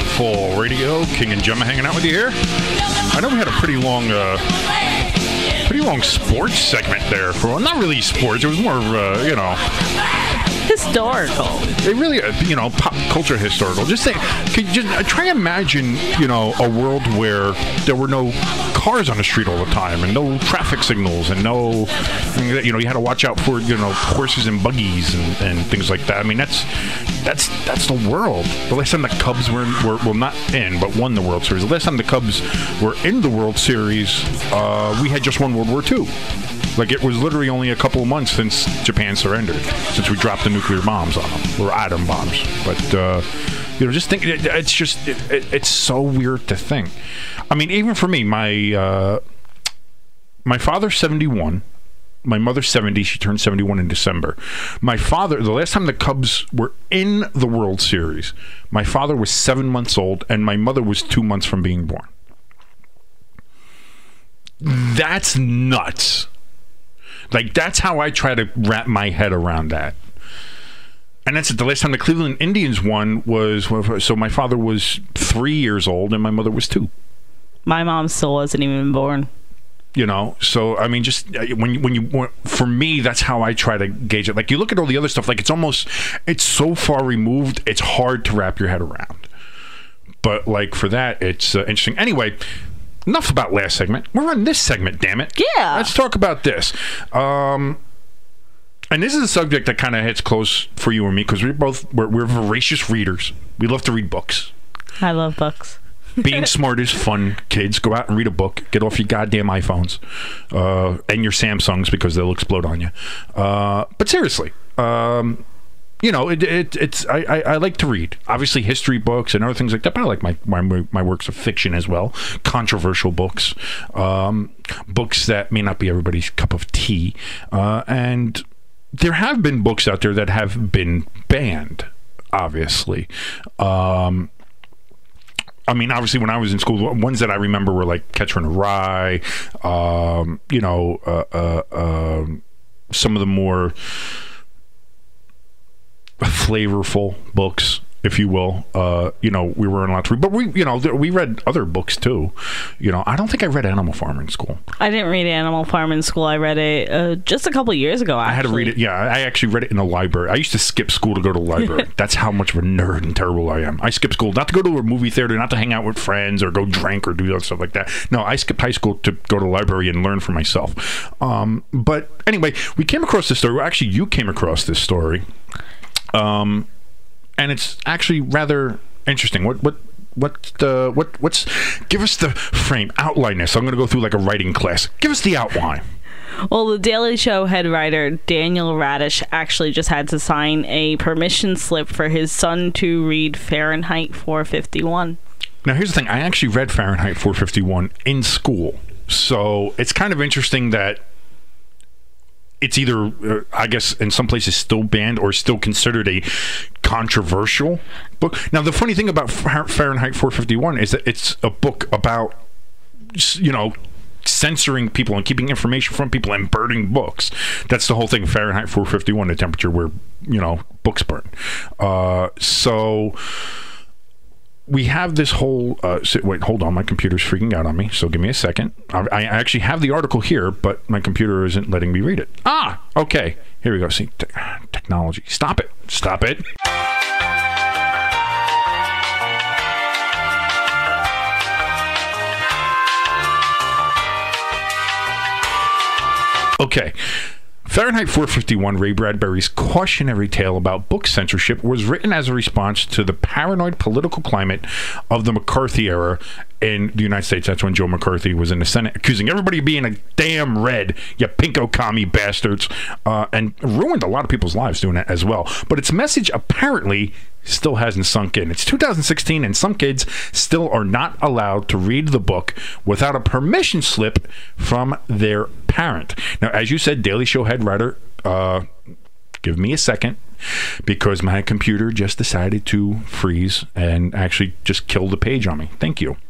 Downfall Radio. King and Gemma hanging out with you here. I know we had a pretty long pretty long sports segment there. For not really sports. It was more of Historical. It really, pop culture historical. Just say, try and imagine, a world where there were no cars on the street all the time, and no traffic signals, and no, you had to watch out for, horses and buggies and things like that. I mean, that's the world. The last time the Cubs were not in, but won the World Series. The last time the Cubs were in the World Series, we had just won World War II. Like, it was literally only a couple of months since Japan surrendered, since we dropped the nuclear bombs on them, or atom bombs. But, just think, it's so weird to think. I mean, even for me, my father's 71. My mother's 70. She turned 71 in December. My father, the last time the Cubs were in the World Series, my father was 7 months old, and my mother was 2 months from being born. That's nuts. Like, that's how I try to wrap my head around that. And that's it. The last time the Cleveland Indians won was, so my father was 3 years old and my mother was 2. My mom still wasn't even born. So I mean, just for me, that's how I try to gauge it. Like, you look at all the other stuff, like, it's so far removed, it's hard to wrap your head around. But, like, for that, it's interesting. Anyway, enough about last segment. We're on this segment, damn it. Yeah. Let's talk about this. And this is a subject that kind of hits close for you and me, because we're voracious readers. We love to read books. I love books. Being smart is fun, kids. Go out and read a book. Get off your goddamn iPhones and your Samsungs, because they'll explode on you. But seriously, I like to read. Obviously, history books and other things like that. But I like my works of fiction as well. Controversial books, books that may not be everybody's cup of tea, and there have been books out there that have been banned. Obviously. I mean, obviously, when I was in school, ones that I remember were like Catcher in the Rye, some of the more flavorful books, if you will, we weren't allowed to read. But we read other books too. I don't think I read Animal Farm in school. I didn't read Animal Farm in school. I read it just a couple years ago, actually. I had to read it. Yeah, I actually read it in the library. I used to skip school to go to the library. That's how much of a nerd and terrible I am. I skipped school not to go to a movie theater, not to hang out with friends or go drink or do stuff like that. No, I skipped high school to go to the library and learn for myself. But anyway, we came across this story. Well, actually, you came across this story. And it's actually rather interesting. What's give us the frame, outline this. I'm going to go through like a writing class. Give us the outline. Well, the Daily Show head writer Daniel Radish actually just had to sign a permission slip for his son to read Fahrenheit 451. Now, here's the thing. I actually read Fahrenheit 451 in school. So it's kind of interesting that it's either, I guess, in some places still banned or still considered a controversial book. Now, the funny thing about Fahrenheit 451 is that it's a book about, censoring people and keeping information from people and burning books. That's the whole thing. Fahrenheit 451, the temperature where, books burn. So we have this whole wait, hold on, my computer's freaking out on me, so give me a second. I actually have the article here, but my computer isn't letting me read it. Okay, here we go. See, technology. Stop it. Okay. Fahrenheit 451, Ray Bradbury's cautionary tale about book censorship, was written as a response to the paranoid political climate of the McCarthy era in the United States. That's when Joe McCarthy was in the Senate, accusing everybody of being a damn red, you pinko commie bastards, and ruined a lot of people's lives doing that as well. But its message apparently still hasn't sunk in. It's 2016, and some kids still are not allowed to read the book without a permission slip from their parent. Now, as you said, Daily Show head writer, give me a second, because my computer just decided to freeze and actually just kill the page on me. Thank you.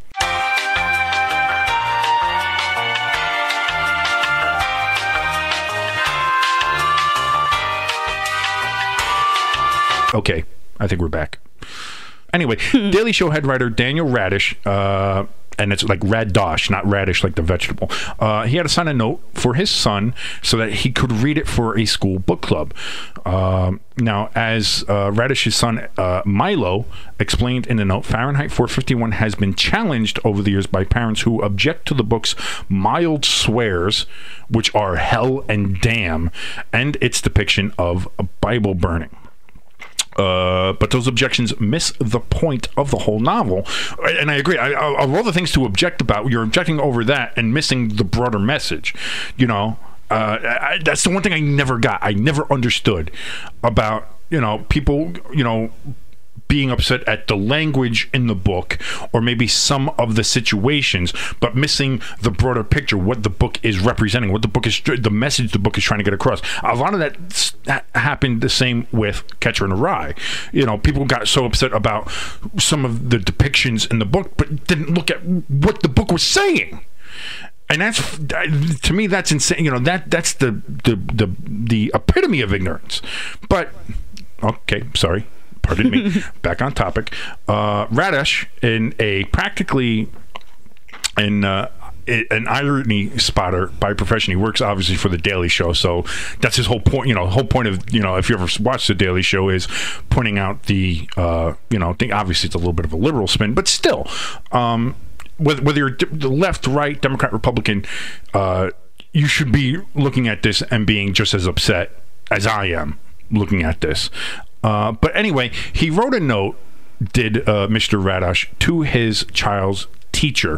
Okay, I think we're back. Anyway, Daily Show head writer Daniel Radish and it's like Radosh, not radish like the vegetable. He had to sign a note for his son so that he could read it for a school book club. Now, as Radish's son Milo explained in the note, Fahrenheit 451 has been challenged over the years by parents who object to the book's mild swears, which are hell and damn, and its depiction of a Bible burning. But those objections miss the point of the whole novel. And I agree. Of all the things to object about, you're objecting over that and missing the broader message. You know, that's the one thing I never got. I never understood about, people, being upset at the language in the book or maybe some of the situations, but missing the broader picture, what the book is representing, what the book is, the message the book is trying to get across. A lot of that happened the same with Catcher in the Rye. People got so upset about some of the depictions in the book, but didn't look at what the book was saying. And that's, to me, that's insane. That's the epitome of ignorance. But okay, sorry. Pardon me. Back on topic. Radish, in a practically an irony spotter by profession. He works obviously for the Daily Show, so that's his whole point. Whole point of if you ever watch the Daily Show is pointing out the thing. Obviously, it's a little bit of a liberal spin, but still, whether you're the left, right, Democrat, Republican, you should be looking at this and being just as upset as I am looking at this. But anyway, he wrote a note, did Mr. Radash, to his child's teacher.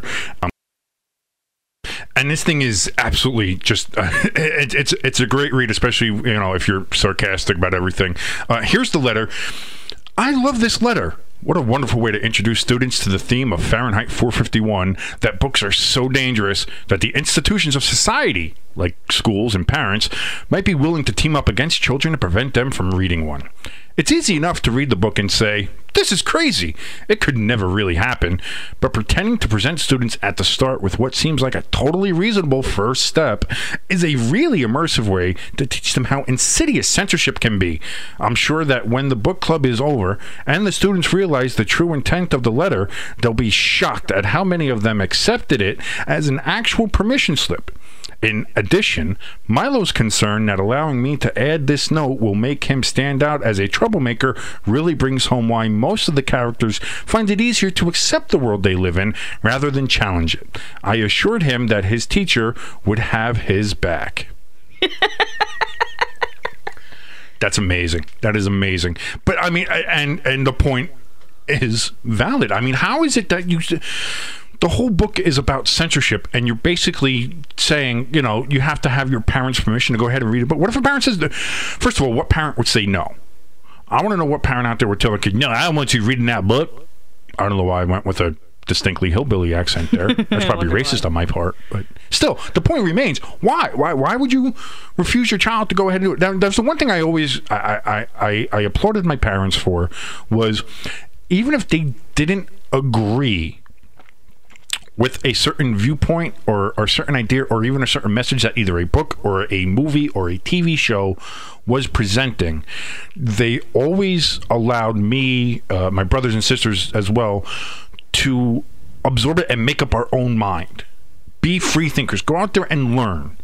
And this thing is absolutely just, it's a great read, especially, if you're sarcastic about everything. Here's the letter. I love this letter. What a wonderful way to introduce students to the theme of Fahrenheit 451, that books are so dangerous that the institutions of society, like schools and parents, might be willing to team up against children to prevent them from reading one. It's easy enough to read the book and say, this is crazy. It could never really happen. But pretending to present students at the start with what seems like a totally reasonable first step is a really immersive way to teach them how insidious censorship can be. I'm sure that when the book club is over and the students realize the true intent of the letter, they'll be shocked at how many of them accepted it as an actual permission slip. In addition, Milo's concern that allowing me to add this note will make him stand out as a troublemaker really brings home why most of the characters find it easier to accept the world they live in rather than challenge it. I assured him that his teacher would have his back. That's amazing. That is amazing. But I mean, and the point is valid. I mean, how is it that the whole book is about censorship, and you're basically saying, you have to have your parents' permission to go ahead and read it. But what if a parent says, first of all, what parent would say no? I want to know what parent out there would tell a kid, no, I don't want you reading that book. I don't know why I went with a distinctly hillbilly accent there. That's probably racist on my part. But still, the point remains, why? Why would you refuse your child to go ahead and do it? That's the one thing I always, I applauded my parents for, was even if they didn't agree with a certain viewpoint or a certain idea or even a certain message that either a book or a movie or a TV show was presenting, they always allowed me, my brothers and sisters as well, to absorb it and make up our own mind. Be free thinkers. Go out there and learn.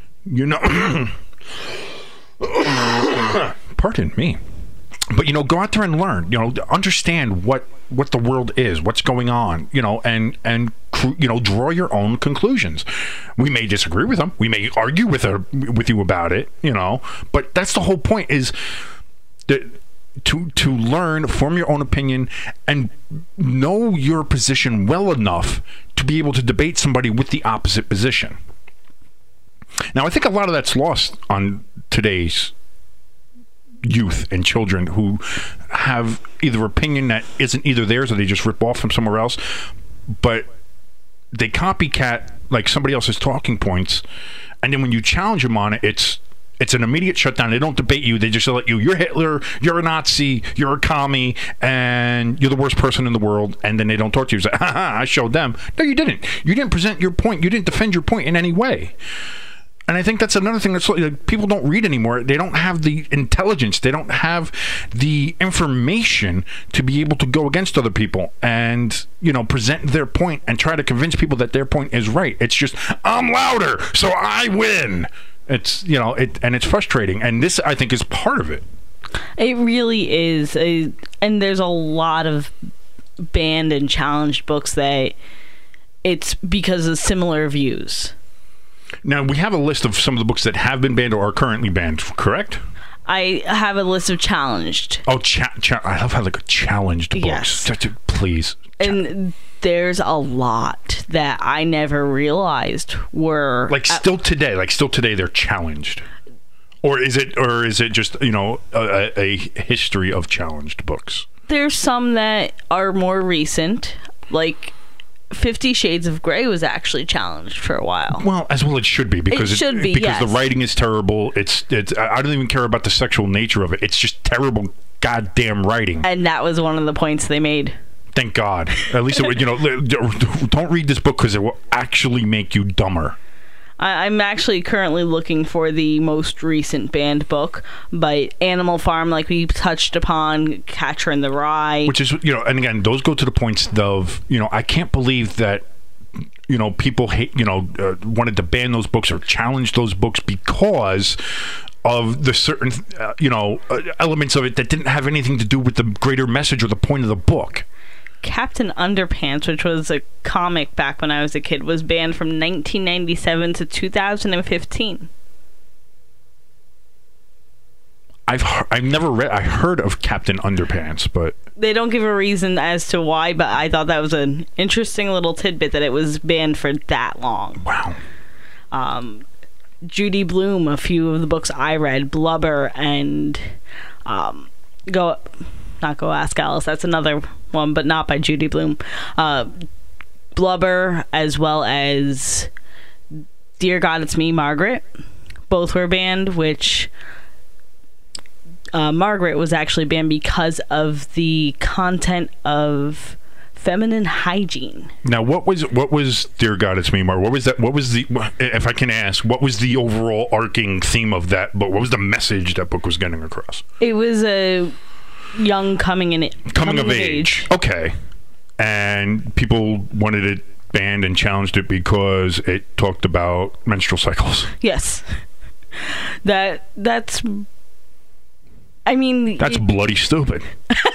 Pardon me. But, go out there and learn, understand what the world is, what's going on, and draw your own conclusions. We may disagree with them. We may argue with you about it, but that's the whole point, is that to learn, form your own opinion, and know your position well enough to be able to debate somebody with the opposite position. Now, I think a lot of that's lost on today's youth and children who have either opinion that isn't either theirs or they just rip off from somewhere else, but they copycat like somebody else's talking points, and then when you challenge them on it, it's an immediate shutdown. They don't debate you. They just let you're Hitler, you're a Nazi, you're a commie, and you're the worst person in the world, and then they don't talk to you. It's like, haha, I showed them. No, you didn't. You didn't present your point. You didn't defend your point in any way. And I think that's another thing that's like, people don't read anymore. They don't have the intelligence. They don't have the information to be able to go against other people and, you know, present their point and try to convince people that their point is right. It's just, I'm louder, so I win. It's, you know, and it's frustrating. And this, I think, is part of it. It really is. And there's a lot of banned and challenged books that it's because of similar views. Now, we have a list of some of the books that have been banned or are currently banned, correct? I have a list of challenged. Oh, I love how, like, challenged books. Yes. Please. And there's a lot that I never realized were... Still today, they're challenged. Or is it just, you know, a history of challenged books? There's some that are more recent, like 50 Shades of Grey was actually challenged for a while. Well, as well it should be, because the writing is terrible. It's I don't even care about the sexual nature of it. It's just terrible goddamn writing. And that was one of the points they made. Thank God. At least it would, you know, don't read this book because it will actually make you dumber. I'm actually currently looking for the most recent banned book, but Animal Farm, like we touched upon, Catcher in the Rye. Which is, you know, and again, those go to the points of, you know, I can't believe that, you know, people wanted to ban those books or challenge those books because of the certain, elements of it that didn't have anything to do with the greater message or the point of the book. Captain Underpants, which was a comic back when I was a kid, was banned from 1997 to 2015. I've never read. I heard of Captain Underpants, but they don't give a reason as to why. But I thought that was an interesting little tidbit that it was banned for that long. Wow. Judy Blume, a few of the books I read, Blubber and Go Ask Alice. That's another one, but not by Judy Blume. Blubber, as well as Dear God, It's Me, Margaret. Both were banned, which Margaret was actually banned because of the content of feminine hygiene. Now, what was Dear God, It's Me, Margaret? What was that? What was the, if I can ask, what was the overall arcing theme of that book? What was the message that book was getting across? It was a young coming of age. Okay. And people wanted it banned and challenged it because it talked about menstrual cycles. Yes. That's I mean, that's bloody stupid.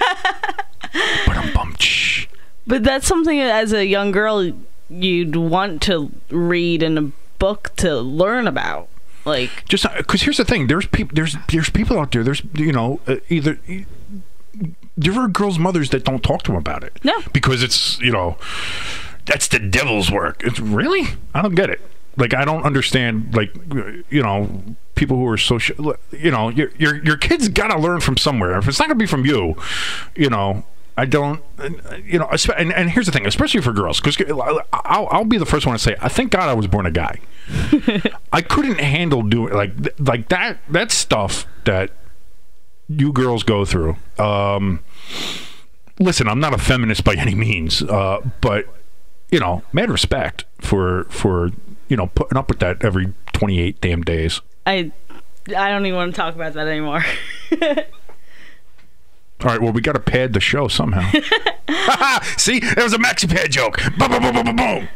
But that's something as a young girl you'd want to read in a book to learn about. Like, just because here's the thing, there's people out there, there's, you know, either there are girls' mothers that don't talk to them about it. No. Because it's, you know, that's the devil's work. It's really? I don't get it. Like, I don't understand, like, you know, people who are social, you know, your kids got to learn from somewhere. If it's not going to be from you, you know, I don't, you know, and here's the thing, especially for girls, because I'll be the first one to say, I thank God I was born a guy. I couldn't handle doing, like that stuff that you girls go through. Listen, I'm not a feminist by any means, but, you know, mad respect for you know, putting up with that every 28 damn days. I don't even want to talk about that anymore. All right, well, we got to pad the show somehow. See, that was a maxi pad joke. Boom, boom, boom, boom, boom, boom.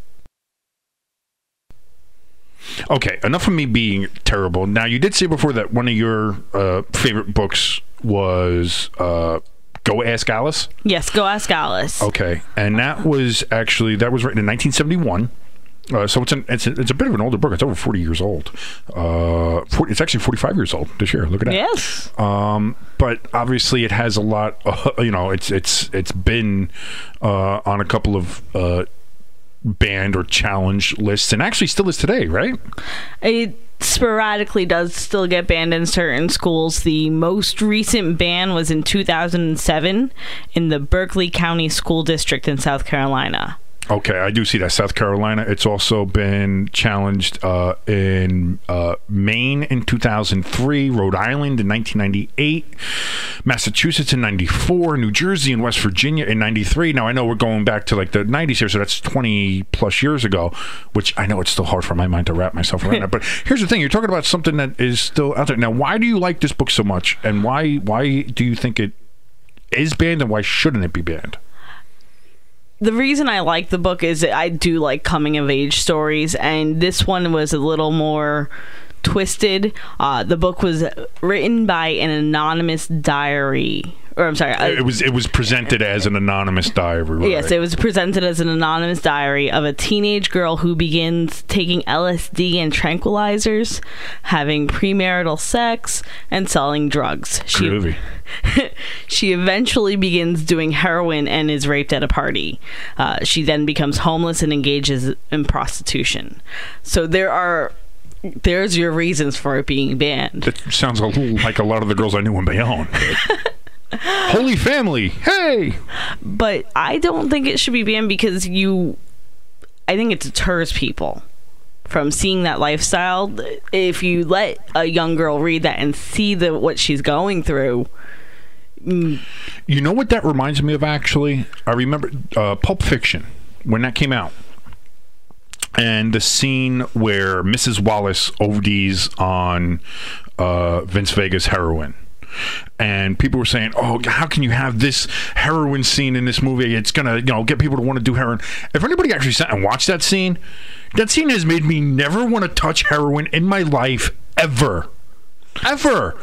Okay, enough of me being terrible. Now, you did say before that one of your favorite books was Go Ask Alice? Yes, Go Ask Alice. Okay, and that was written in 1971. So it's a bit of an older book. It's over 40 years old. It's actually 45 years old this year. Look at that. Yes. But obviously it has a lot. You know, it's been on a couple of banned or challenged lists, and actually still is today, right? It sporadically does still get banned in certain schools. The most recent ban was in 2007 in the Berkeley County School District in South Carolina. Okay, I do see that. South Carolina. It's also been challenged in Maine in 2003, Rhode Island in 1998, Massachusetts in 94, New Jersey and West Virginia in 93. Now, I know we're going back to like the 90s here, so that's 20 plus years ago, which I know it's still hard for my mind to wrap myself around that. But here's the thing. You're talking about something that is still out there. Now, why do you like this book so much? And why do you think it is banned, and why shouldn't it be banned? The reason I like the book is that I do like coming of age stories, and this one was a little more twisted. The book was written by an anonymous diary, or I'm sorry, It was presented as an anonymous diary. Right? Yes, it was presented as an anonymous diary of a teenage girl who begins taking LSD and tranquilizers, having premarital sex, and selling drugs. Groovy. She eventually begins doing heroin and is raped at a party. She then becomes homeless and engages in prostitution. So there's your reasons for it being banned. It sounds a little like a lot of the girls I knew in Bayonne. Holy Family, hey! But I don't think it should be banned because I think it deters people from seeing that lifestyle. If you let a young girl read that and see what she's going through. You know what that reminds me of, actually? I remember Pulp Fiction, when that came out. And the scene where Mrs. Wallace ODs on Vince Vega's heroin. And people were saying, oh, how can you have this heroin scene in this movie? It's going to get people to want to do heroin. If anybody actually sat and watched that scene has made me never want to touch heroin in my life ever. Ever.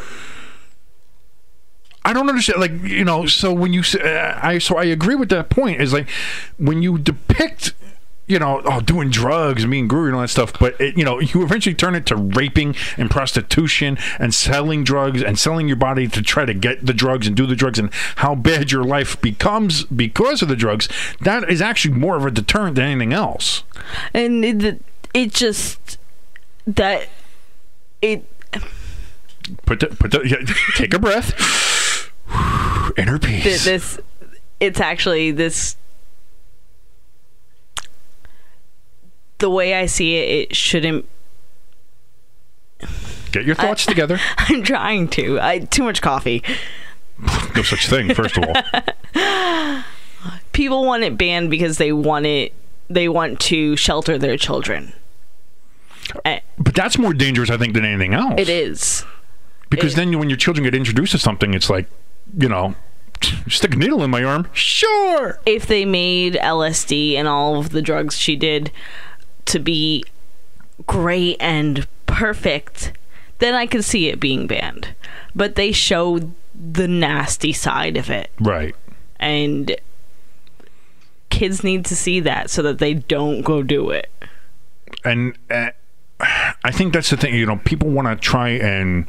I don't understand. So when you say, I agree with that point, is like when you depict, doing drugs and being groovy and all that stuff, but you eventually turn it to raping and prostitution and selling drugs and selling your body to try to get the drugs and do the drugs, and how bad your life becomes because of the drugs. That is actually more of a deterrent than anything else. And it just that it. Take a breath. Inner peace. It's actually this. The way I see it, it shouldn't. Get your thoughts together. I'm trying to. Too much coffee. No such thing, first of all. People want it banned because they want to shelter their children. But that's more dangerous, I think, than anything else. It is. Because then when your children get introduced to something, it's like, stick a needle in my arm. Sure. If they made LSD and all of the drugs she did to be great and perfect, then I could see it being banned. But they showed the nasty side of it. Right. And kids need to see that so that they don't go do it. And I think that's the thing. People want to try and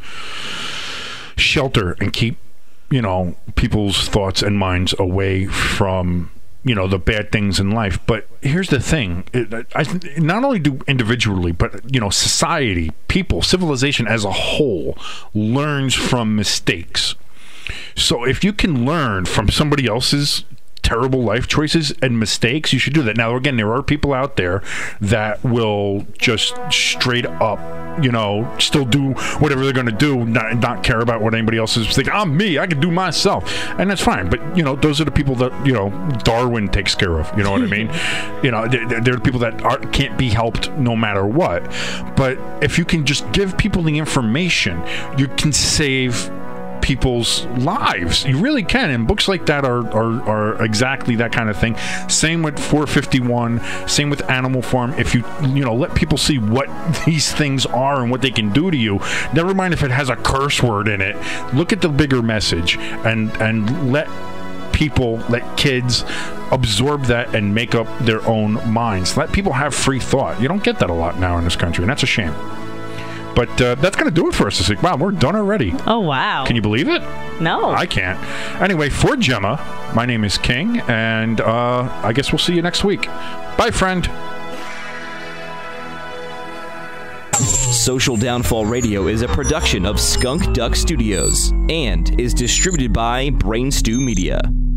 shelter and keep, people's thoughts and minds away from, the bad things in life. But here's the thing. Not only do individually, but, society, people, civilization as a whole learns from mistakes. So if you can learn from somebody else's terrible life choices and mistakes, you should do that. Now, again, there are people out there that will just straight up, still do whatever they're going to do, not care about what anybody else is thinking. I'm me, I can do myself, and that's fine. But those are the people that Darwin takes care of. You know what I mean? They're the people that can't be helped no matter what. But if you can just give people the information, you can save people's lives. You really can, and books like that are exactly that kind of thing. Same with 451, same with Animal Farm. If you let people see what these things are and what they can do to you, never mind if it has a curse word in it, look at the bigger message and let kids absorb that and make up their own minds. Let people have free thought. You don't get that a lot now in this country, and that's a shame. But that's going to do it for us this week. Wow, we're done already. Oh, wow. Can you believe it? No. I can't. Anyway, for Gemma, my name is King, and I guess we'll see you next week. Bye, friend. Social Downfall Radio is a production of Skunk Duck Studios and is distributed by Brain Stew Media.